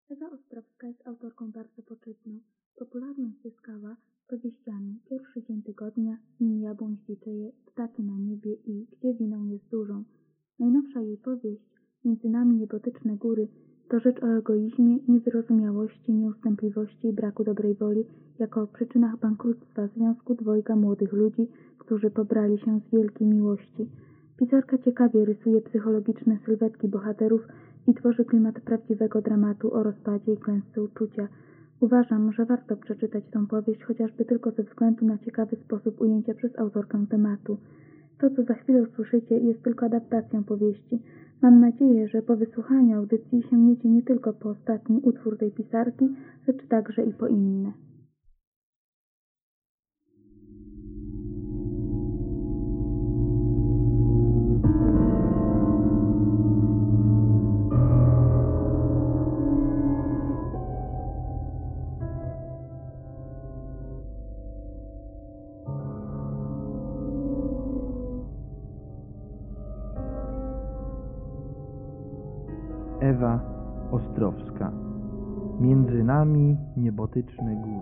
Ewa Ostrowska jest autorką bardzo poczytną. Popularność zyskała powieściami Pierwszy dzień tygodnia, Nim jabłoń śliczeje, Ptaki na niebie i Gdzie winą jest dużą. Najnowsza jej powieść Między nami niebotyczne góry to rzecz o egoizmie, niewyrozumiałości, nieustępliwości i braku dobrej woli jako o przyczynach bankructwa związku dwojga młodych ludzi, którzy pobrali się z wielkiej miłości. Pisarka ciekawie rysuje psychologiczne sylwetki bohaterów i tworzy klimat prawdziwego dramatu o rozpadzie i klęsce uczucia. Uważam, że warto przeczytać tą powieść chociażby tylko ze względu na ciekawy sposób ujęcia przez autorkę tematu. To, co za chwilę usłyszycie, jest tylko adaptacją powieści. Mam nadzieję, że po wysłuchaniu audycji sięgniecie nie tylko po ostatni utwór tej pisarki, lecz także i po inne. Ewa Ostrowska. Między nami niebotyczne góry.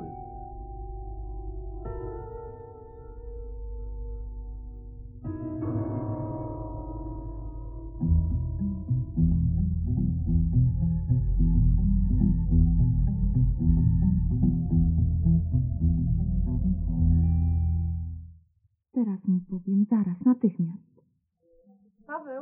Teraz mu powiem, zaraz, natychmiast. Paweł?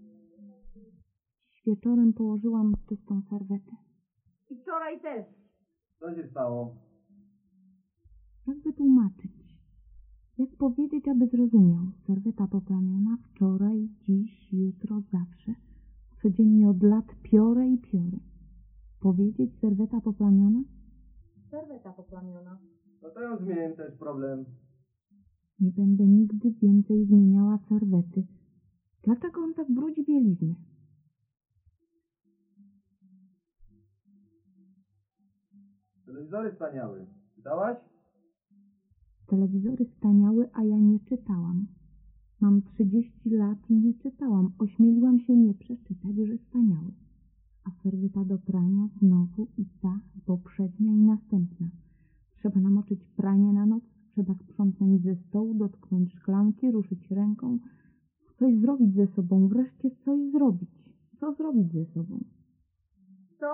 Dziś wieczorem położyłam czystą serwetę. I wczoraj też. Co się stało? Jak wytłumaczyć? Jak powiedzieć, aby zrozumiał? Serweta poplamiona wczoraj, dziś, jutro, zawsze. Codziennie od lat piorę i piorę. Powiedzieć serweta poplamiona? Serweta poplamiona. No to ją zmienię, to jest problem. Nie będę nigdy więcej zmieniała serwety. Dlaczego on tak brudzi bieliznę? Telewizory staniały. Czytałaś? Telewizory staniały, a ja nie czytałam. Mam 30 lat i nie czytałam. Ośmieliłam się nie przeczytać, że staniały. A serweta do prania znowu i ta, poprzednia i następna. Trzeba namoczyć pranie na noc, trzeba sprzątnąć ze stołu, dotknąć szklanki, ruszyć ręką. Coś zrobić ze sobą, wreszcie coś zrobić. Co zrobić ze sobą? Co?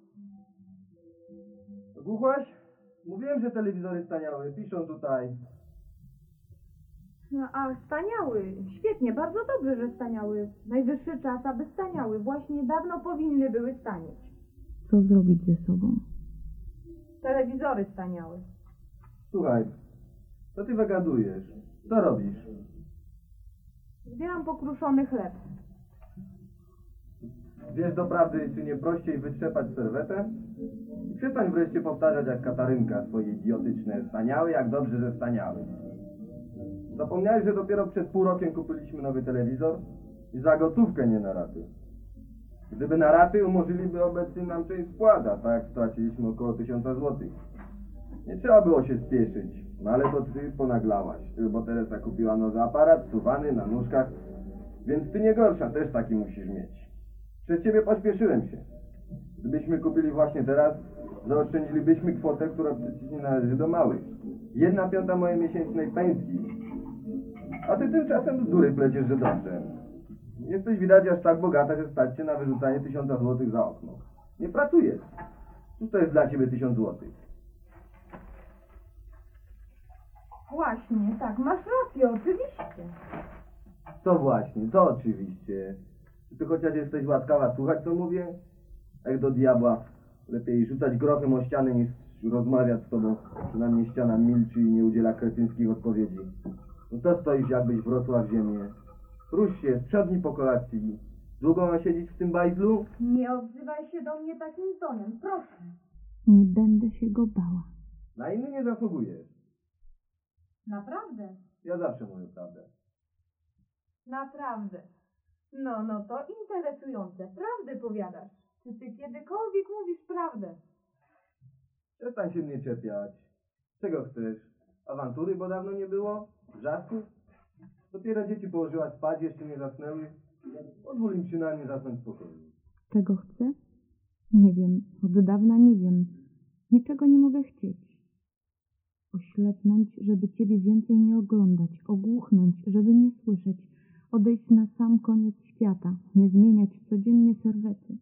Ogłuchłaś? Mówiłem, że telewizory staniały. Piszą tutaj. No, a staniały. Świetnie, bardzo dobrze, że staniały. Najwyższy czas, aby staniały. Właśnie dawno powinny były stanieć. Co zrobić ze sobą? Telewizory staniały. Słuchaj, co ty wygadujesz? Co robisz? Zbieram pokruszony chleb. Wiesz doprawdy, czy nie prościej wytrzepać serwetę? I przestań wreszcie powtarzać jak Katarynka swoje idiotyczne staniały, jak dobrze, że staniały. Zapomniałeś, że dopiero przed pół rokiem kupiliśmy nowy telewizor? I za gotówkę, nie na raty. Gdyby na raty, umożliwiliby obecnie nam część spłat, a tak straciliśmy około 1000 złotych. Nie trzeba było się spieszyć, no ale to ty ponaglałaś, bo Teresa kupiła nowy aparat, suwany, na nóżkach, więc ty nie gorsza, też taki musisz mieć. Przez ciebie pośpieszyłem się. Gdybyśmy kupili właśnie teraz, zaoszczędzilibyśmy kwotę, która przecież nie należy do małych. 1/5 mojej miesięcznej pensji. A ty tymczasem bzdury pleciesz, że dobrze. Jesteś widać aż tak bogata, że stać cię na wyrzucanie 1000 złotych za okno. Nie pracujesz. Cóż to jest dla ciebie 1000 złotych? Właśnie, tak, masz rację, oczywiście. Co właśnie, co oczywiście. Czy ty chociaż jesteś łaskawa słuchać, co mówię? Jak do diabła. Lepiej rzucać grochem o ścianę, niż rozmawiać z tobą. Przynajmniej ściana milczy i nie udziela kretyńskich odpowiedzi. No to stoisz, jakbyś wrosła w ziemię. Rusz się, sprzątnij po kolacji. Długo ma siedzieć w tym bajzlu? Nie odzywaj się do mnie takim tonem, proszę. Nie będę się go bała. Na inny nie zasługujesz. Naprawdę? Ja zawsze mówię prawdę. Naprawdę. No to interesujące. Prawdę powiadasz. Czy ty kiedykolwiek mówisz prawdę? Przestań się mnie czepiać. Czego chcesz? Awantury, bo dawno nie było? Wrzasków? Dopiero dzieci położyła spać, jeszcze nie zasnęły. Pozwól im przynajmniej zasnąć spokojnie. Czego chcę? Nie wiem, od dawna nie wiem. Niczego nie mogę chcieć. Oślepnąć, żeby ciebie więcej nie oglądać, ogłuchnąć, żeby nie słyszeć, odejść na sam koniec świata, nie zmieniać codziennie serwety.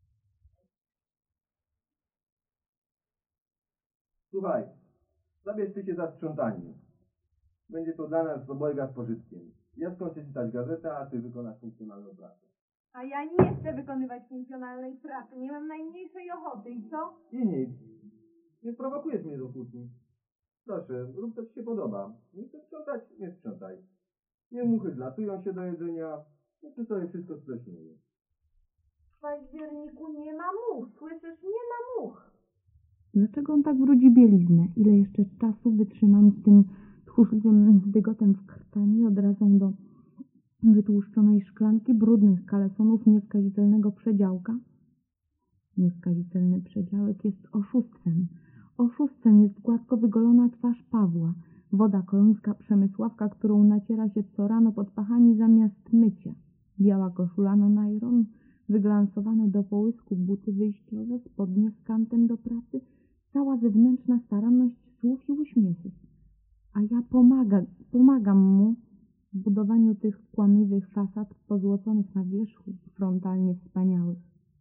Słuchaj, zabierz ty się za sprzątanie. Będzie to dla nas obojga z pożytkiem. Ja skończę czytać gazetę, a ty wykonasz funkcjonalną pracę. A ja nie chcę wykonywać funkcjonalnej pracy, nie mam najmniejszej ochoty i co? I nic. Nie sprowokujesz mnie do kłótni. Proszę, rób co ci się podoba. Nie chcesz sprzątać? Nie sprzątaj. Nie muchy zlatują się do jedzenia. Ty sobie wszystko spleśnieje. W październiku nie ma much, słyszysz? Nie ma much. Dlaczego on tak brudzi bieliznę? Ile jeszcze czasu wytrzymam z tym tchórzliwym dygotem w krtani odrazą do wytłuszczonej szklanki, brudnych kalesonów, nieskazitelnego przedziałka? Nieskazitelny przedziałek jest oszustwem. Oszustwem jest gładko wygolona twarz Pawła, woda kolońska Przemysławka, którą naciera się co rano pod pachami zamiast mycia. Biała koszula nylon, wyglansowane do połysku buty wyjściowe, spodnie z kantem do pracy, cała zewnętrzna staranność słów i uśmiechów. A ja pomagam mu w budowaniu tych kłamliwych fasad pozłoconych na wierzchu, frontalnie wspaniałych.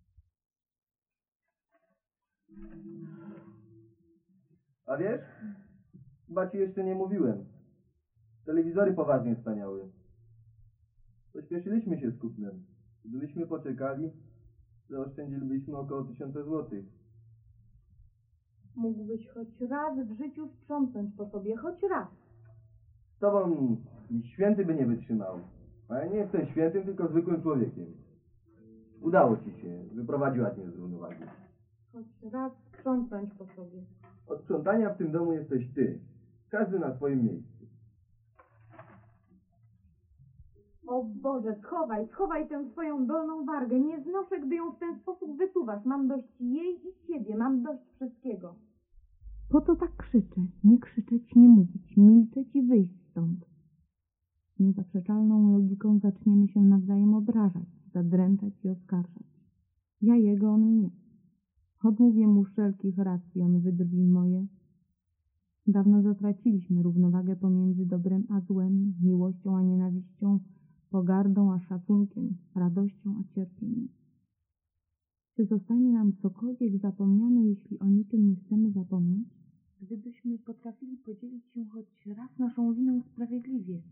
A wiesz? Chyba ci jeszcze nie mówiłem. Telewizory poważnie staniały. Pośpieszyliśmy się z kupnem. Gdybyśmy poczekali, zaoszczędzilibyśmy około 1000 złotych. Mógłbyś choć raz w życiu sprzątnąć po sobie, choć raz. Z tobą święty by nie wytrzymał. A ja nie jestem świętym, tylko zwykłym człowiekiem. Udało ci się. Wyprowadziłaś mnie z równowagi. Choć raz sprzątnąć po sobie. Od sprzątania w tym domu jesteś ty. Każdy na swoim miejscu. O Boże, schowaj tę swoją dolną wargę. Nie znoszę, gdy ją w ten sposób wysuwasz. Mam dość jej i ciebie. Mam dość wszystkiego. Po co tak krzyczę? Nie krzyczeć, nie mówić, milczeć i wyjść stąd. Z niezaprzeczalną logiką zaczniemy się nawzajem obrażać, zadręczać i oskarżać. Ja jego, on mnie. Odmówię mu wszelkich racji, on wydrwi moje. Dawno zatraciliśmy równowagę pomiędzy dobrem a złem, miłością a nienawiścią, pogardą a szacunkiem, radością a cierpieniem. Czy zostanie nam cokolwiek zapomniane, jeśli o niczym nie chcemy zapomnieć? Gdybyśmy potrafili podzielić się choć raz naszą winą sprawiedliwie.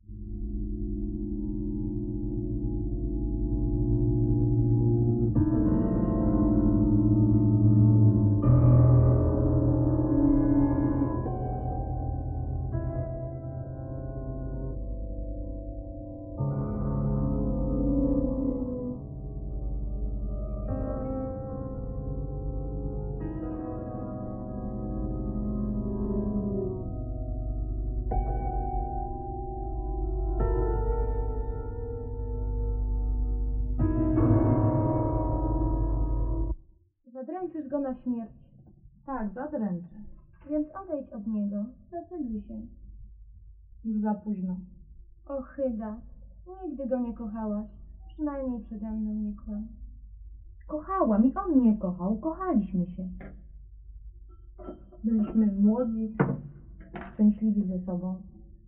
Zadręczysz go na śmierć. Tak, zadręczę. Więc odejdź od niego, zdecyduj się. Już za późno. Ohyda, nigdy go nie kochałaś, przynajmniej przede mną nie kłam. Kochałam i on mnie kochał. Kochaliśmy się. Byliśmy młodzi, szczęśliwi ze sobą.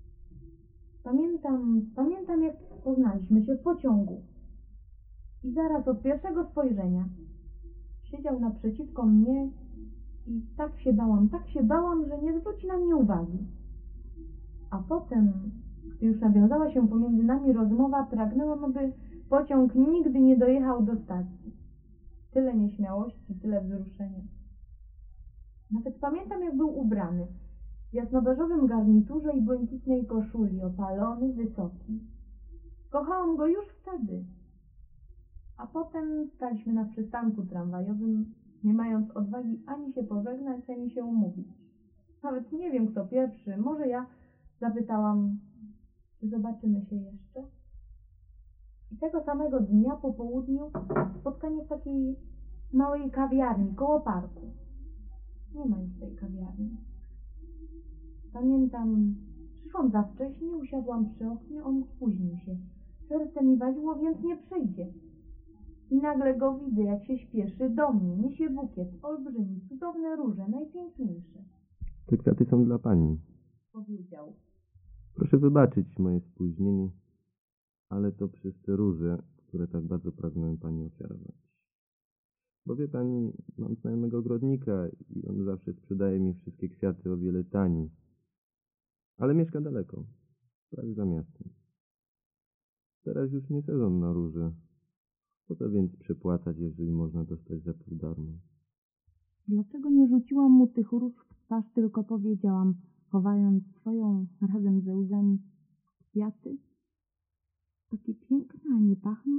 Pamiętam jak poznaliśmy się w pociągu. I zaraz od pierwszego spojrzenia siedział naprzeciwko mnie i tak się bałam, że nie zwróci na mnie uwagi. A potem, gdy już nawiązała się pomiędzy nami rozmowa, pragnęłam, aby pociąg nigdy nie dojechał do stacji. Tyle nieśmiałości, tyle wzruszenia. Nawet pamiętam, jak był ubrany. W jasnobeżowym garniturze i błękitnej koszuli, opalony, wysoki. Kochałam go już wtedy. A potem staliśmy na przystanku tramwajowym, nie mając odwagi ani się pożegnać, ani się umówić. Nawet nie wiem, kto pierwszy. Może ja zapytałam, czy zobaczymy się jeszcze? I tego samego dnia po południu spotkanie w takiej małej kawiarni koło parku. Nie ma już tej kawiarni. Pamiętam, przyszłam za wcześnie, usiadłam przy oknie, on spóźnił się. Serce mi wadziło, więc nie przyjdzie. I nagle go widzę, jak się śpieszy do mnie, niesie bukiet, olbrzymi, cudowne róże, najpiękniejsze. Te kwiaty są dla pani. Powiedział. Proszę wybaczyć moje spóźnienie, ale to przez te róże, które tak bardzo pragnąłem pani ofiarować. Bo wie pani, mam znajomego ogrodnika i on zawsze sprzedaje mi wszystkie kwiaty o wiele taniej. Ale mieszka daleko, prawie za miastem. Teraz już nie sezon na róże. Po co więc przepłacać, jeżeli można dostać za pół darmo? Dlaczego nie rzuciłam mu tych róż w twarz, tylko powiedziałam, chowając swoją razem ze łzami kwiaty? Takie piękne, a nie pachną?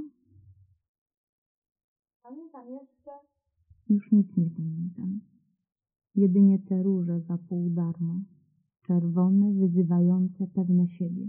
Pamiętam jeszcze, Już nic nie pamiętam. Jedynie te róże za pół darmo. Czerwone, wyzywające, pewne siebie.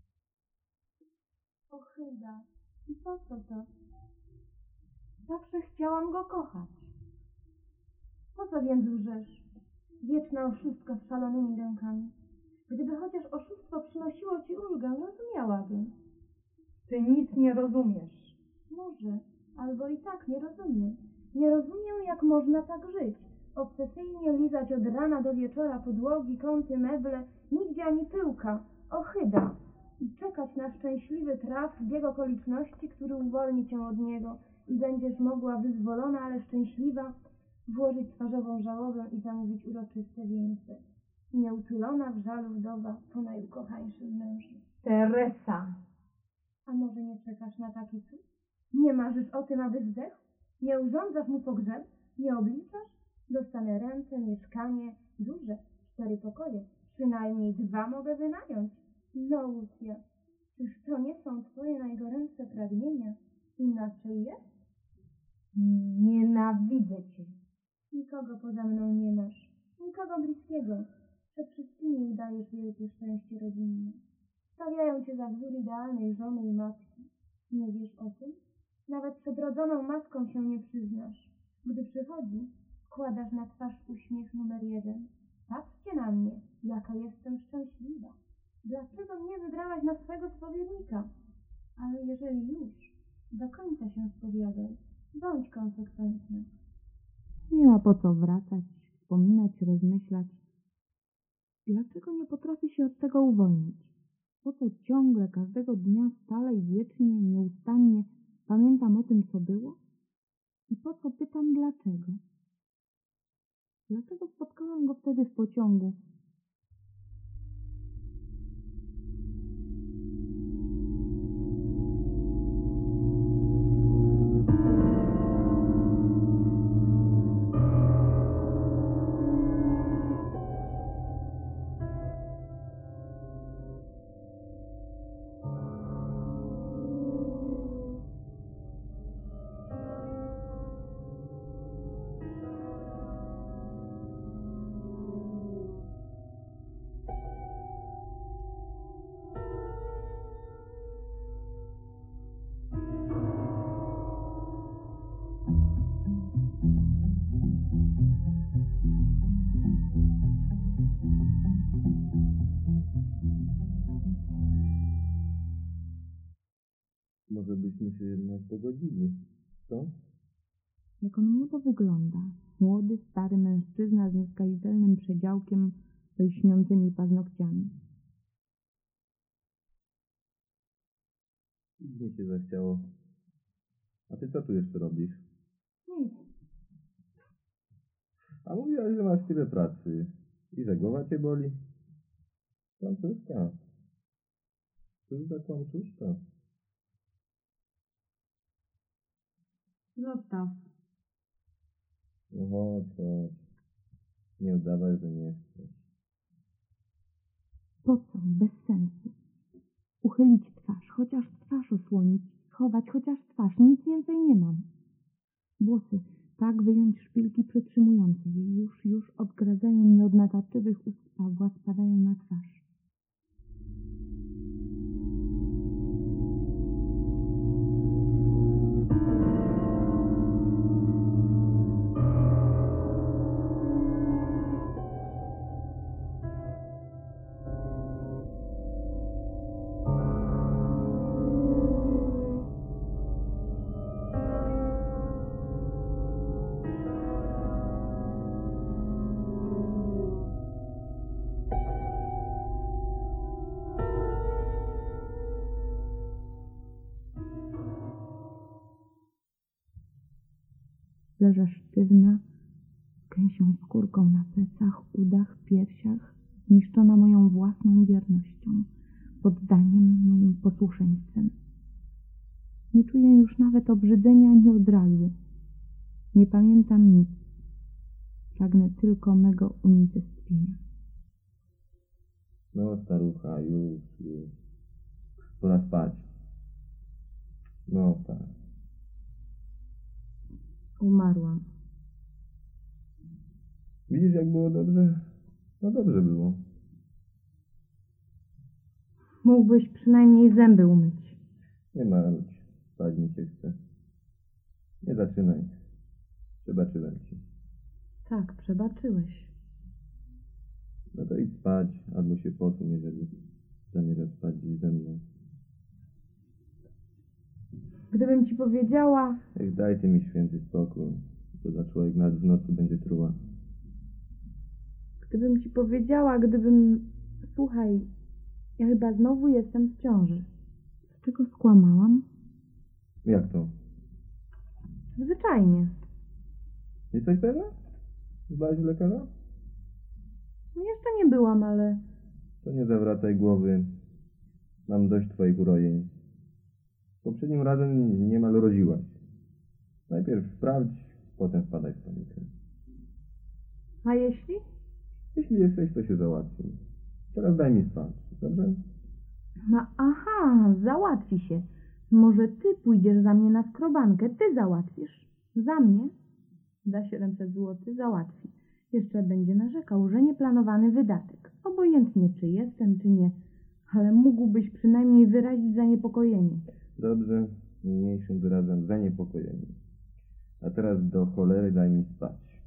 Ochyda. I po co to? zawsze chciałam go kochać. Po co więc łżesz? Wieczna oszustka z szalonymi rękami. Gdyby chociaż oszustwo przynosiło ci ulgę, rozumiałabym. Ty nic nie rozumiesz. Może, albo i tak nie rozumiem. Nie rozumiem, jak można tak żyć. Obsesyjnie lizać od rana do wieczora podłogi, kąty, meble, nigdzie ani pyłka. Ohyda. I czekać na szczęśliwy traf, zbieg okoliczności, który uwolni cię od niego i będziesz mogła wyzwolona, ale szczęśliwa włożyć twarzową żałobę i zamówić uroczyste wieńce. Nieutulona w żalu wdowa po najukochańszym mężu. Teresa. A może nie czekasz na taki cud? Nie marzysz o tym, aby zdechł? Nie urządzasz mu pogrzeb? Nie obliczasz? Dostanę ręce, mieszkanie, duże, 4 pokoje. Przynajmniej 2 mogę wynająć. No, Lucja, czyż to nie są twoje najgorętsze pragnienia? Inaczej jest? Nienawidzę cię. Nikogo poza mną nie masz. Nikogo bliskiego. Przed wszystkimi udajesz wielkie szczęście rodzinne. Stawiają cię za wzór idealnej żony i matki. Nie wiesz o tym? Nawet przed rodzoną matką się nie przyznasz. Gdy przychodzi, wkładasz na twarz uśmiech numer 1. Patrzcie na mnie, jaka jestem szczęśliwa. Dlaczego mnie wybrałaś na swego spowiednika? Ale jeżeli już, do końca się spowiadaj. Bądź konsekwentna. Nie ma po co wracać, wspominać, rozmyślać. Dlaczego nie potrafi się od tego uwolnić? Po co ciągle, każdego dnia, stale i wiecznie, nieustannie pamiętam o tym, co było? I po co pytam dlaczego? Dlaczego spotkałam go wtedy w pociągu? Może byśmy się jednak pogodzili, co? Jak on młodo wygląda. Młody, stary mężczyzna z nieskazitelnym przedziałkiem, lśniącymi paznokciami. Mnie się zachciało. A ty co tu jeszcze robisz? Nic. A mówiłaś, że masz tyle pracy i że głowa cię boli. Kłamczuszka. Cóż za kłamczuszka. Zostaw. No chodź. Nie udawaj, że nie chcesz. Po co? Bez sensu. Uchylić twarz, chociaż twarz osłonić, schować chociaż twarz, nic więcej nie mam. Włosy, tak wyjąć szpilki przytrzymujące je, już odgradzają mnie od natarczywych ust Pawła, spadają na twarz. leżę sztywna, z gęsią skórką na plecach, udach, piersiach, zniszczona moją własną biernością, poddaniem, moim posłuszeństwem. Nie czuję już nawet obrzydzenia ani odrazu. Nie pamiętam nic. Pragnę tylko mego unicestwienia. No, starucha, już. Pora spać. No, tak. Umarłam. Widzisz, jak było dobrze? No dobrze było. Mógłbyś przynajmniej zęby umyć. Nie marudź. Spać mi się chce. Nie zaczynaj. Przebaczyłem ci. Tak, przebaczyłeś. No to idź spać, albo się posuń, jeżeli zamierzasz spać dziś ze mną. Gdybym ci powiedziała... Ech, daj ty mi święty spokój, bo za człowiek nawet w nocy będzie truła. Gdybym ci powiedziała, Słuchaj, ja chyba znowu jestem w ciąży. Dlaczego skłamałam? Jak to? Zwyczajnie. Jesteś pewna? Byłaś u lekarza? Jeszcze nie byłam, ale... To nie zawracaj głowy. Mam dość twoich urojeń. Poprzednim razem niemal rodziłaś. Najpierw sprawdź, potem spadaj w panikę. A jeśli? Jeśli jesteś, to się załatwi. Teraz daj mi spać, dobrze? No aha, załatwi się. Może ty pójdziesz za mnie na skrobankę, ty załatwisz. Za mnie? Za 700 zł załatwi. Jeszcze będzie narzekał, że nieplanowany wydatek. Obojętnie, czy jestem, czy nie. Ale mógłbyś przynajmniej wyrazić zaniepokojenie. Dobrze, niniejszym wyrazem zaniepokojenie. A teraz do cholery daj mi spać.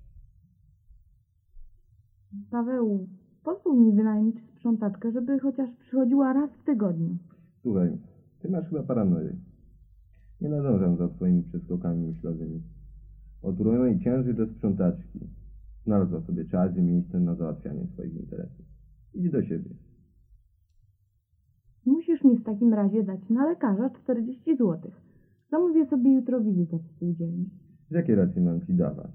Paweł, pozwól mi wynajmić sprzątaczkę, żeby chociaż przychodziła raz w tygodniu. Słuchaj, ty masz chyba paranoję. Nie nadążam za twoimi przeskokami myślowymi. Od urojonej cięży do sprzątaczki. Znalazła sobie czas i miejsce na załatwianie swoich interesów. Idź do siebie. Musisz mi w takim razie dać na lekarza 40 zł. Zamówię sobie jutro wizytę w spółdzielni. Z jakiej racji mam ci dawać?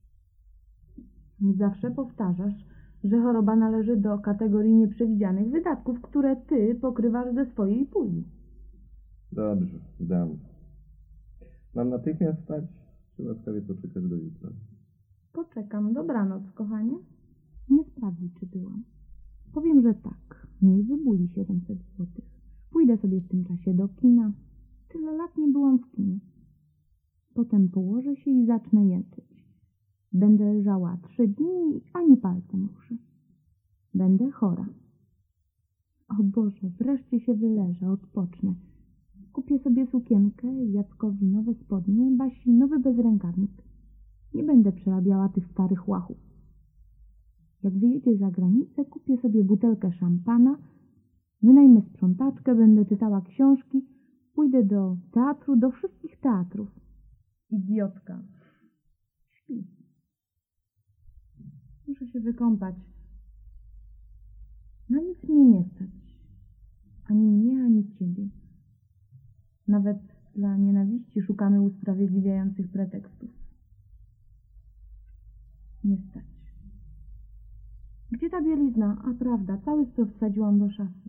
Zawsze powtarzasz, że choroba należy do kategorii nieprzewidzianych wydatków, które ty pokrywasz ze swojej puli. Dobrze, dam. Mam natychmiast stać, czy łaskawie poczekasz do jutra? Poczekam. Dobranoc, kochanie. Nie sprawdzi, czy byłam. Powiem, że tak. Niech wybuli 700 zł. Pójdę sobie w tym czasie do kina. Tyle lat nie byłam w kinie. Potem położę się i zacznę jęczyć. Będę leżała 3 dni i ani palcem ruszę. Będę chora. O Boże, wreszcie się wyleżę, odpocznę. Kupię sobie sukienkę, Jackowi nowe spodnie, Basi nowy bezrękawnik. Nie będę przerabiała tych starych łachów. Jak wyjedzie za granicę, kupię sobie butelkę szampana, wynajmę sprzątaczkę, będę czytała książki, pójdę do teatru, do wszystkich teatrów. Idiotka. Śpi. Muszę się wykąpać. Na nic mnie nie stać. Ani mnie, ani ciebie. Nawet dla nienawiści szukamy usprawiedliwiających pretekstów. Nie stać. Gdzie ta bielizna? A prawda, cały stos wsadziłam do szafy.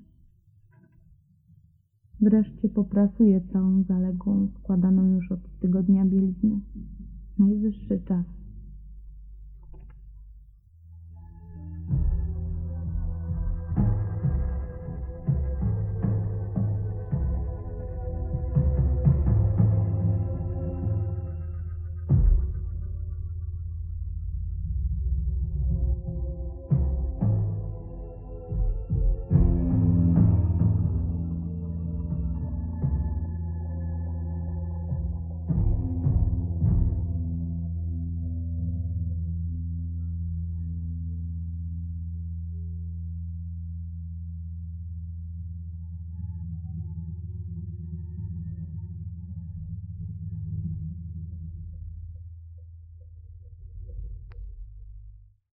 Wreszcie poprasuję całą zaległą, składaną już od tygodnia bieliznę. Najwyższy czas.